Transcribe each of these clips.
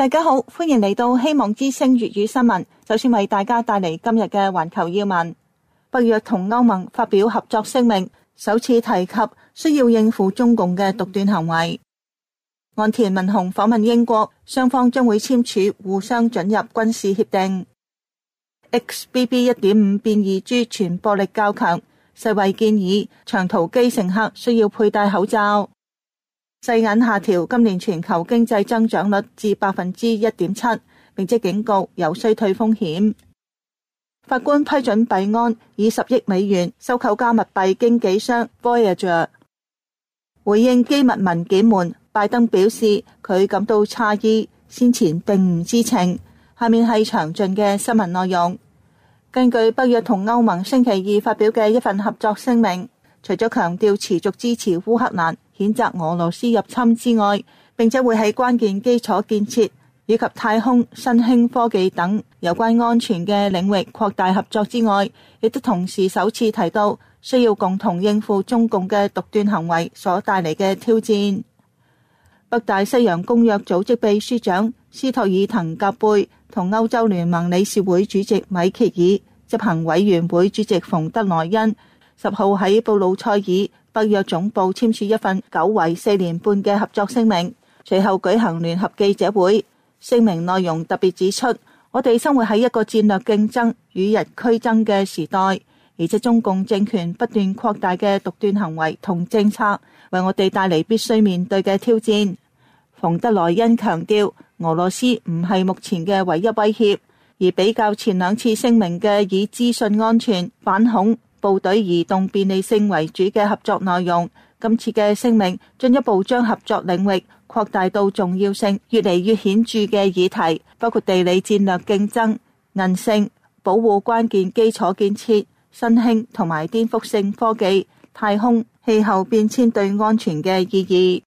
大家好，歡迎嚟到希望之聲粵語新聞。首先為大家帶嚟今日嘅環球要聞。北約同歐盟發表合作聲明，首次提及需要應付中共嘅獨斷行為。岸田文雄訪問英國，雙方將會簽署互相准入軍事協定。XBB.1.5 變異株傳播力較強，世衛建議長途機乘客需要佩戴口罩。世銀下調今年全球經濟增長率至 1.7%， 並且警告有衰退風險。法官批准幣安以10億美元收購加密幣經紀商 Voyager。回應機密文件門，拜登表示佢感到詫異，先前並唔知情。下面係詳盡嘅新聞內容。根據北約同歐盟星期二發表嘅一份合作聲明，除咗強調持續支持烏克蘭、譴責俄羅斯入侵之外，並且會喺關鍵基礎建設以及太空、新興科技等有關安全嘅領域擴大合作之外，亦都同時首次提到需要共同應付中共嘅獨斷行為所帶嚟嘅挑戰。北大西洋公約組織秘書長斯托爾滕格貝同歐洲聯盟理事會主席米歇爾、執行委員會主席馮德萊恩10號喺布魯塞爾北約總部簽署一份久違4年半嘅合作聲明，隨後舉行聯合記者會。聲明內容特別指出，我哋生活喺一個戰略競爭與日俱增嘅時代，而且中共政權不斷擴大嘅獨斷行為同政策，為我哋帶嚟必須面對嘅挑戰。馮德萊恩強調，俄羅斯唔係目前嘅唯一威脅，而比較前兩次聲明嘅以資訊安全、反恐、部隊移動便利性為主嘅合作內容，今次嘅聲明進一步將合作領域擴大到重要性越嚟越顯著嘅議題，包括地理戰略競爭、韌性、保護關鍵基礎建設、新興同埋顛覆性科技、太空、氣候變遷對安全嘅意義。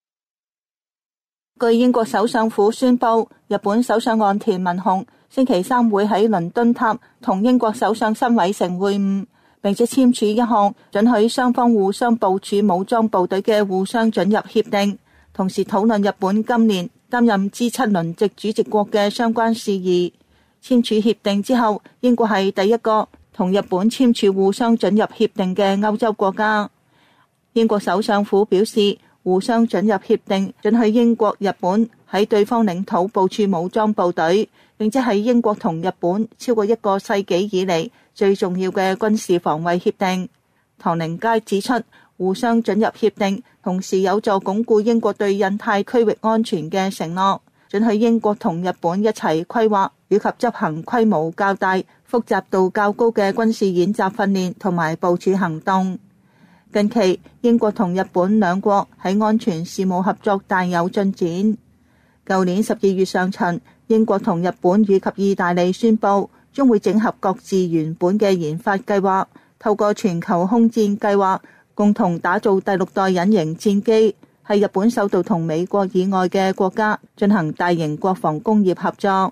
據英國首相府宣布，日本首相岸田文雄星期三會喺倫敦塔同英國首相辛偉誠會晤，並且簽署一項准許雙方互相部署武裝部隊嘅互相准入協定，同時討論日本今年擔任 G7 輪值主席國嘅相關事宜。簽署協定之後，英國係第一個同日本簽署互相准入協定嘅歐洲國家。英國首相府表示，互相准入協定准許英國、日本喺對方領土部署武裝部隊，並且係英國同日本超過一個世紀以嚟最重要嘅軍事防衛協定。唐寧街指出，互相准入協定同時有助鞏固英國對印太區域安全嘅承諾，准許英國同日本一齊規劃以及執行規模較大、複雜度較高嘅軍事演習訓練同埋部署行動。近期，英國同日本兩國喺安全事務合作大有進展。舊年12月上旬，英國同日本以及意大利宣布將會整合各自原本嘅研發計劃，透過全球空戰計劃共同打造第6代隱形戰機，係日本首度同美國以外嘅國家進行大型國防工業合作。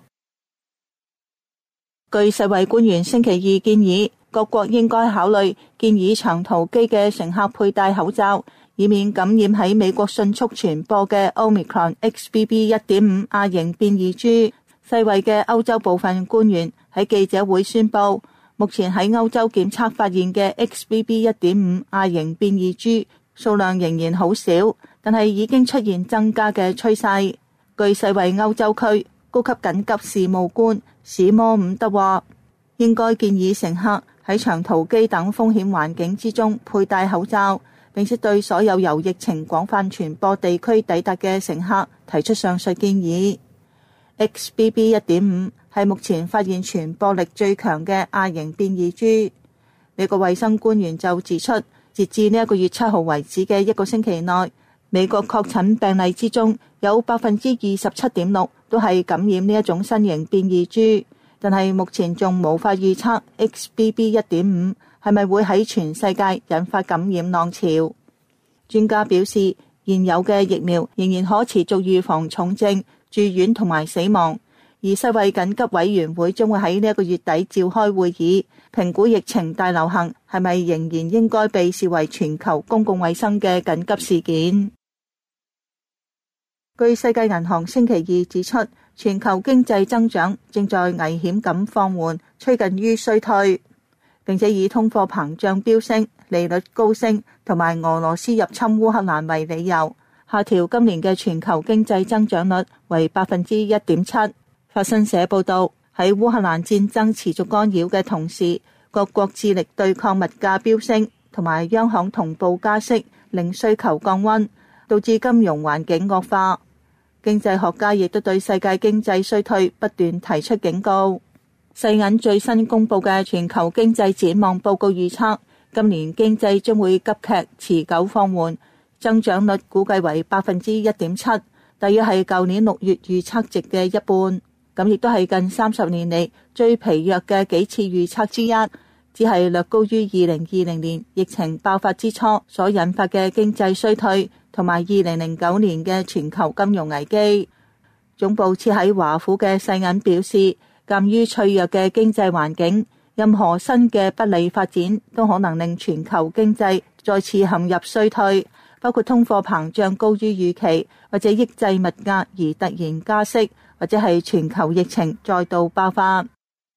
據世衛官員星期二建議，各國應該考慮建議長途機嘅乘客佩戴口罩，以免感染喺美國迅速傳播嘅 Omicron XBB.1.5 亞型變異株。世衛嘅歐洲部分官員喺記者會宣布，目前喺歐洲檢測發現嘅 XBB.1.5 亞型變異株數量仍然好少，但係已經出現增加嘅趨勢。據世衛歐洲區高級緊急事務官史摩伍德話，應該建議乘客喺長途機等風險環境之中佩戴口罩，並且對所有由疫情廣泛傳播地區抵達嘅乘客提出上述建議。XBB.1.5 係目前發現傳播力最強嘅亞型變異株。美國衛生官員就指出，截至呢個月7號為止嘅一個星期內，美國確診病例之中有 27.6% 都係感染呢一種新型變異株。但係目前仲無法預測 XBB.1.5 係咪會喺全世界引發感染浪潮。專家表示，現有嘅疫苗仍然可持續預防重症、住院同埋死亡。而世衛緊急委員會將會喺呢個月底召開會議，評估疫情大流行係咪仍然應該被視為全球公共衛生嘅緊急事件。據世界銀行星期二指出， 全球經濟增長正在危險咁放緩，趨近於衰退，並且以通貨膨脹飆升、利率高升同埋俄羅斯入侵烏克蘭為理由，下調今年嘅全球經濟增長率為 1.7%。法新社報道，喺烏克蘭戰爭持續干擾嘅同時，各國致力對抗物價飆升，同埋央行同步加息，令需求降溫，導致金融環境惡化。經濟學家亦都對世界經濟衰退不斷提出警告。世銀最新公布嘅全球經濟展望報告預測，今年經濟將會急劇持久放緩，增長率估計為 1.7%， 大約係舊年6月預測值嘅一半。咁亦都係近30年嚟最疲弱嘅幾次預測之一，只係略高於2020年疫情爆發之初所引發嘅經濟衰退，同埋2009年嘅全球金融危機。總部設喺華府嘅世銀表示，鑑於脆弱嘅經濟環境，任何新嘅不利發展都可能令全球經濟再次陷入衰退，包括通貨膨脹高於預期，或者抑制物價而突然加息，或者係全球疫情再度爆發。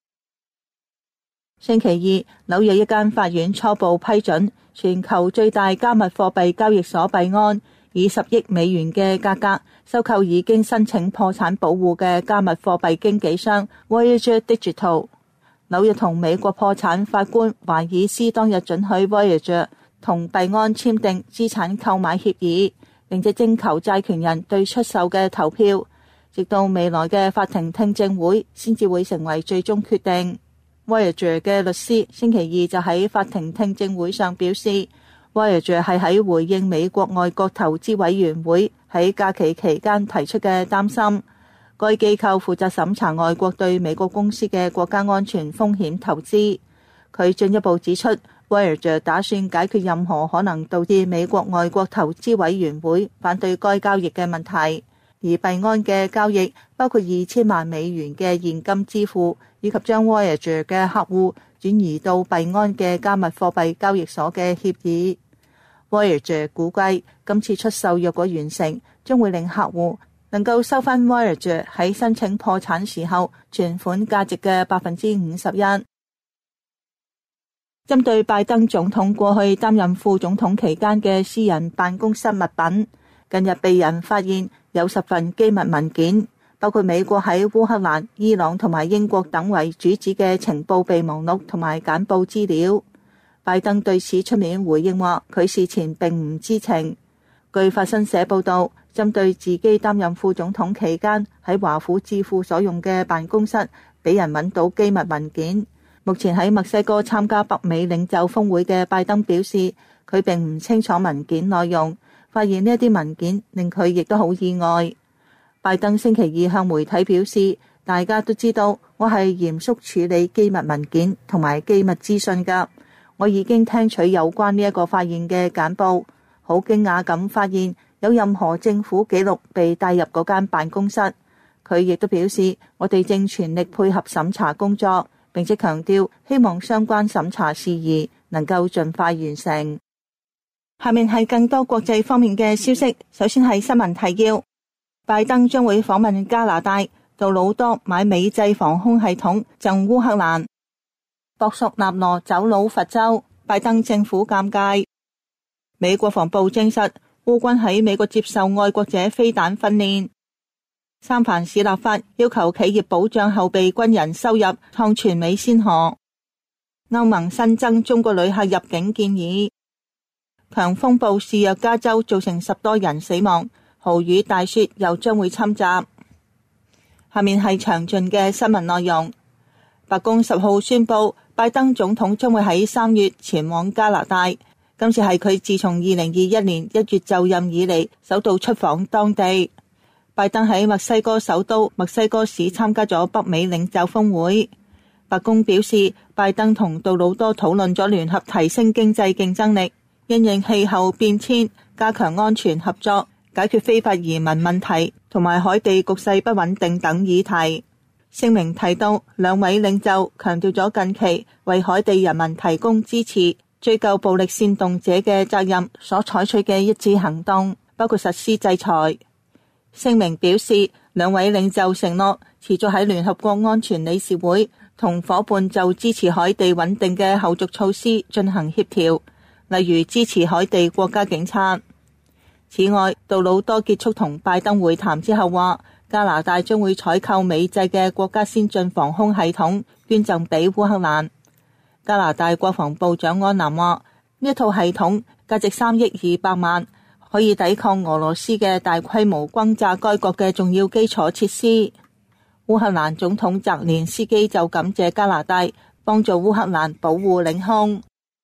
星期二，紐約一間法院初步批准全球最大加密貨幣交易所幣安以10億美元嘅價格收購已經申請破產保護嘅加密貨幣經紀商 Voyager Digital。紐約同美國破產法官華爾斯當日准許 Voyager 同幣安簽訂資產購買協議，並且徵求債權人對出售嘅投票，直到未來嘅法庭聽證會先至會成為最終決定。Voyager 嘅律師星期二就喺法庭聽證會上表示， Voyager 係喺回應美國外國投資委員會喺假期期間提出嘅擔心。該機構負責審查外國對美國公司嘅國家安全風險投資。佢進一步指出， Voyager 打算解決任何可能導致美國外國投資委員會反對該交易嘅問題。而幣安嘅交易包括2000萬美元嘅現金支付，以及將 Voyager 嘅客戶轉移到幣安嘅加密貨幣交易所嘅協議。Voyager 估計今次出售若果完成，將會令客戶能夠收返 Voyager 喺申請破產時候存款價值嘅 51%。針對拜登總統過去擔任副總統期間嘅私人辦公室物品，近日被人發現有10份機密文件，包括美國喺烏克蘭、伊朗同埋英國等為主旨嘅情報備忘錄同埋簡報資料。拜登對此出面回應話，佢事前並唔知情。據法新社報道，針對自己擔任副總統期間喺華府智庫所用嘅辦公室俾人揾到機密文件。目前喺墨西哥參加北美領袖峰會嘅拜登表示，佢並唔清楚文件內容，發現呢一啲文件令佢亦都好意外。拜登星期二向媒體表示，大家都知道我係嚴肅處理機密文件同埋機密資訊㗎。我已經聽取有關呢一個發現嘅簡報，好驚訝咁發現有任何政府記錄被帶入嗰間辦公室。佢亦都表示，我哋正全力配合審查工作，並且強調希望相關審查事宜能夠盡快完成。下面係更多國際方面嘅消息。首先係新聞提要，拜登將會訪問加拿大，杜魯多買美製防空系統贈烏克蘭。博索納羅走佬佛州，拜登政府尷尬。美國防部證實烏軍喺美國接受愛國者飛彈訓練。三藩市立法要求企業保障後備軍人收入，創全美先河。歐盟新增中國旅客入境建議。強風暴肆虐加州，造成10多人死亡，豪雨大雪又將會侵襲。下面係詳盡嘅新聞內容。白宮10號宣布，拜登總統將會喺3月前往加拿大，今次係佢自從2021年1月就任以嚟首度出訪當地。拜登喺墨西哥首都墨西哥市參加咗北美領袖峰會。白宮表示，拜登同杜魯多討論咗聯合提升經濟競爭力、因應氣候變遷、加強安全合作、解決非法移民問題同埋海地局勢不穩定等議題。聲明提到，兩位領袖強調咗近期為海地人民提供支持、追究暴力煽動者嘅責任所採取嘅一致行動，包括實施制裁。聲明表示， 兩位領袖承諾持續喺聯合國安全理事會同夥伴就支持海地穩定嘅後續措施進行協調，例如支持海地國家警察。此外，杜魯多結束同拜登會談之後話，加拿大將會採購美製嘅國家先進防空系統捐贈俾烏克蘭。加拿大國防部長安南話，呢一套系統價值3億200萬，可以抵抗俄羅斯嘅大規模轟炸該國嘅重要基礎設施。烏克蘭總統澤連斯基就感謝加拿大幫助烏克蘭保護領空。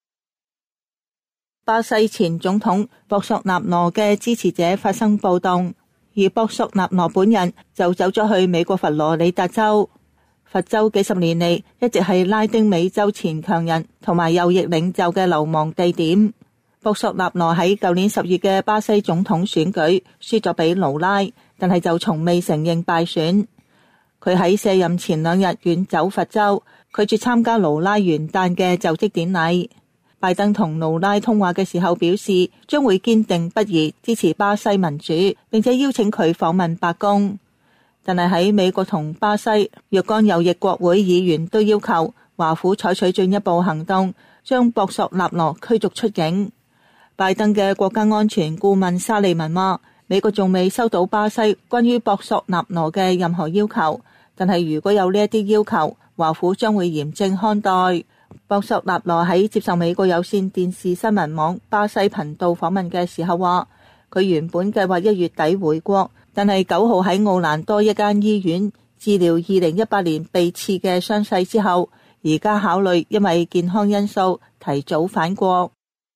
巴西前總統博索納羅嘅支持者發生暴動，而博索納羅本人就走咗去美國佛羅里達州。佛州幾十年嚟一直係拉丁美洲前強人同埋右翼領袖嘅流亡地點。博索納羅喺舊年10月嘅巴西總統選舉輸咗俾盧拉，但係就從未承認敗選。佢喺卸任前2日遠走佛州，拒絕參加盧拉元旦嘅就職典禮。拜登同盧拉通話嘅時候表示，將會堅定不移支持巴西民主，並且邀請佢訪問白宮。但係喺美國同巴西若干右翼國會議員都要求華府採取進一步行動，將博索納羅驅逐出境。拜登嘅國家安全顧問沙利文話，美國仲未收到巴西關於博索納羅嘅任何要求，但係如果有呢一啲要求，華府將會嚴正看待。博索納羅喺接受美國有線電視新聞網巴西頻道訪問嘅時候話，佢原本計劃1月底回國，但係9號喺奧蘭多一間醫院治療2018年被刺嘅傷勢之後，而家考慮因為健康因素提早返國。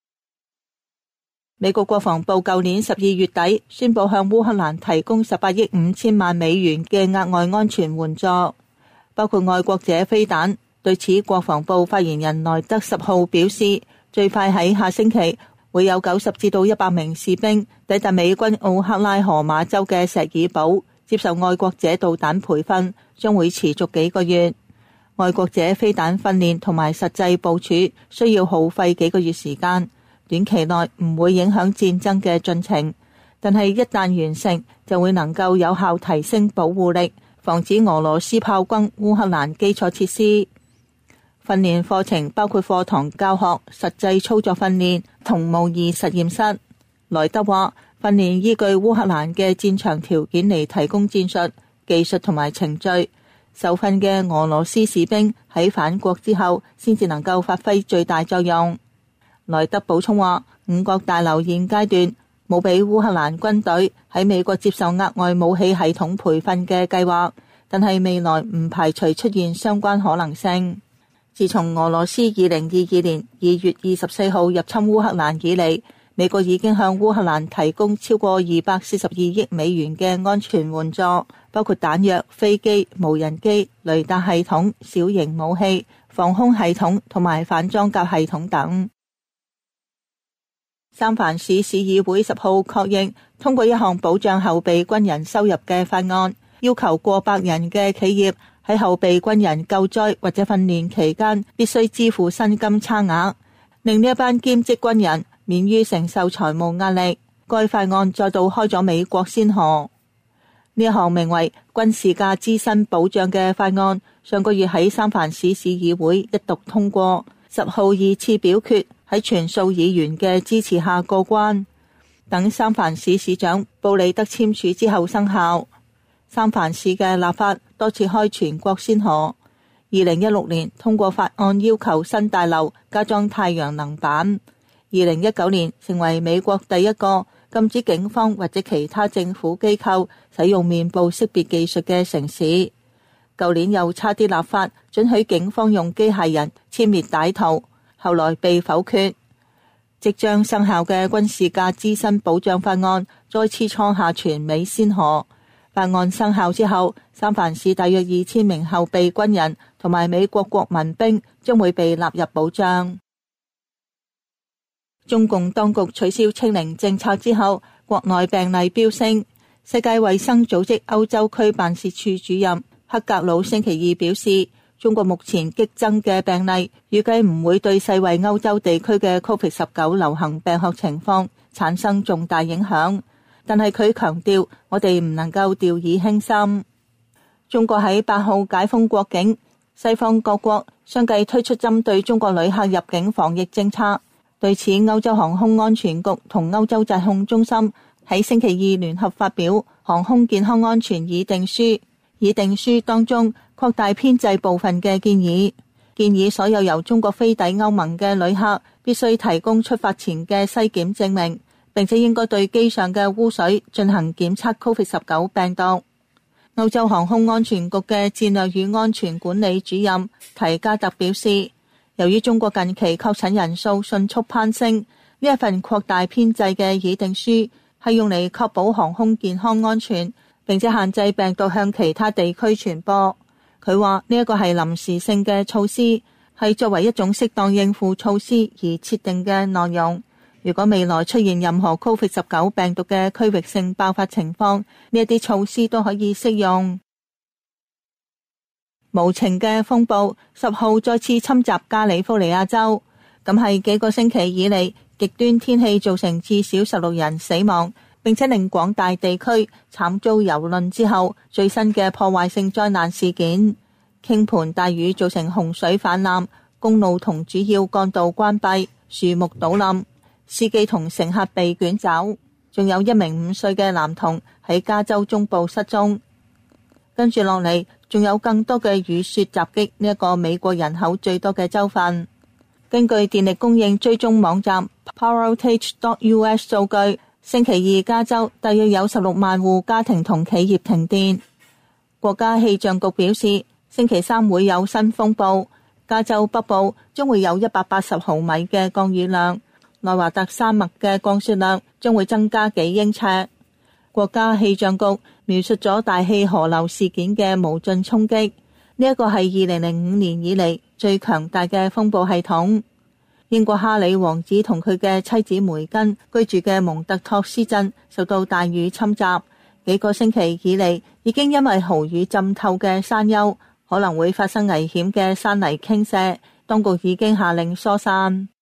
美國國防部舊年12月底宣布向烏克蘭提供18億5千萬美元嘅額外安全援助，包括愛國者飛彈。對此，國防部發言人萊德10號表示，最快喺下星期會有90至到100名士兵抵達美軍奧克拉荷馬州嘅石爾堡，接受愛國者導彈培訓，將會持續幾個月。愛國者飛彈訓練同埋實際部署需要耗費幾個月時間，短期內唔會影響戰爭嘅進程，但係一旦完成，就會能夠有效提升保護力，防止俄羅斯炮轟烏克蘭基礎設施。訓練課程包括課堂教學、實際操作訓練同模擬實驗室。萊德話，訓練依據烏克蘭嘅戰場條件嚟提供戰術、技術同埋程序。受訓嘅俄羅斯士兵喺返國之後，先至能夠發揮最大作用。萊德補充話，5角大樓現階段冇俾烏克蘭軍隊喺美國接受額外武器系統培訓嘅計劃，但係未來唔排除出現相關可能性。自從俄羅斯2022年2月24號入侵烏克蘭以嚟，美國已經向烏克蘭提供超過242億美元嘅安全援助，包括彈藥、飛機、無人機、雷達系統、小型武器、防空系統同埋反裝甲系統等。三藩市市議會10號確認通過一項保障後備軍人收入嘅法案，要求過百人嘅企業喺後備軍人救災或者訓練期間必須支付薪金差額，令呢一班兼職軍人免於承受財務壓力。該法案再度開咗美國先河。呢一項名為軍事價資薪保障嘅法案，上個月喺三藩市市議會一讀通過，10號2次表決喺全數議員嘅支持下過關，等三藩市市長布里德簽署之後生效。三藩市嘅立法多次開全國先河。2016年通過法案，要求新大樓加裝太陽能板。2019年成為美國第一個禁止警方或者其他政府機構使用面部識別技術嘅城市。舊年又差啲立法准許警方用機械人殲滅歹徒，後來被否決。即將生效嘅軍事價資薪保障法案再次創下全美先河。法案生效之後，三藩市大約2000名後備軍人同埋美國國民兵將會被納入保障。中共當局取消清零政策之後，國內病例飆升。世界衛生組織歐洲區辦事處主任克格魯星期二表示，中國目前激增嘅病例預計唔會對世衛歐洲地區嘅 COVID-19 流行病學情況產生重大影響。 但係佢強調，我哋唔能夠掉以輕心。中國喺8號解封國境，西方各國相繼推出針對中國旅客入境防疫政策。對此，歐洲航空安全局同歐洲疾控中心喺星期二聯合發表航空健康安全議定書。議定書當中擴大編制部分嘅建議所有由中國飛抵歐盟嘅旅客必須提供出發前嘅篩檢證明，並且應該對機上嘅污水進行檢測 COVID-19 病毒。歐洲航空安全局嘅戰略與安全管理主任提加特表示，由於中國近期確診人數迅速攀升，呢一份擴大編制嘅議定書係用嚟確保航空健康安全，並且限制病毒向其他地區傳播。佢話呢一個係臨時性嘅措施，係作為一種適當應付措施而設定嘅內容。如果未來出現任何 COVID-19 病毒嘅區域性爆發情況，呢一啲措施都可以適用。無情嘅風暴10號再次侵襲加利福尼亞州，咁係幾個星期以嚟極端天氣造成至少16人死亡，並且令廣大地區慘遭蹂躪之後最新嘅破壞性災難事件。傾盆大雨造成洪水泛濫，公路同主要幹道關閉，樹木倒冧，司機同乘客被捲走，仲有一名5歲嘅男童喺加州中部失蹤。跟住落嚟，仲有更多嘅雨雪襲擊呢一個美國人口最多嘅州份。根據電力供應追蹤網站 PowerOutage.US 數據，星期二加州大約有16萬戶家庭同企業停電。國家氣象局表示，星期三會有新風暴，加州北部將會有180毫米嘅降雨量，內華達山脈嘅降雪量將會增加幾英尺。國家氣象局描述咗大氣河流事件嘅無盡衝擊，呢一個係2005年以嚟最強大嘅風暴系統。英國哈里王子同佢嘅妻子梅根居住嘅蒙特托斯鎮受到大雨侵襲，幾個星期以嚟已經因為豪雨浸透嘅山丘可能會發生危險嘅山泥傾瀉，當局已經下令疏散。